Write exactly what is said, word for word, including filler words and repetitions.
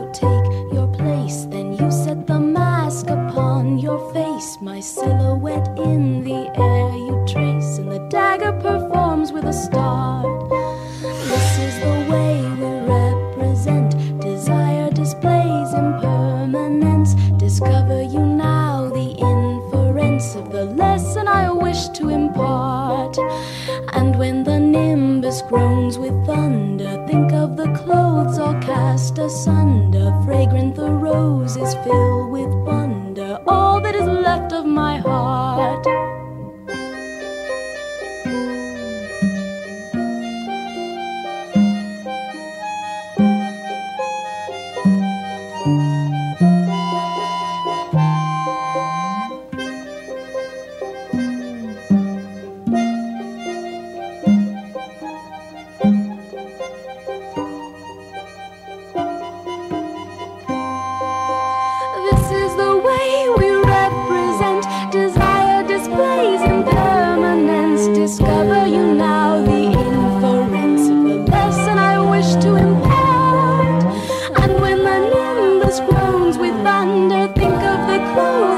take your place. Then you set the mask upon your face. My silhouette in the air you trace, and the dagger performs with a start. This is the way we represent. Desire displays impermanence. Discover you now the inference of the lesson I wish to impart. And when the nimbus groans with thunder, think of the clothes all cast asunder. Fragrant the roses fill with wonder, all that is left of my heart. Discover you now the inference of the lesson I wish to impart. And when the nimbus groans with thunder, think of the clothes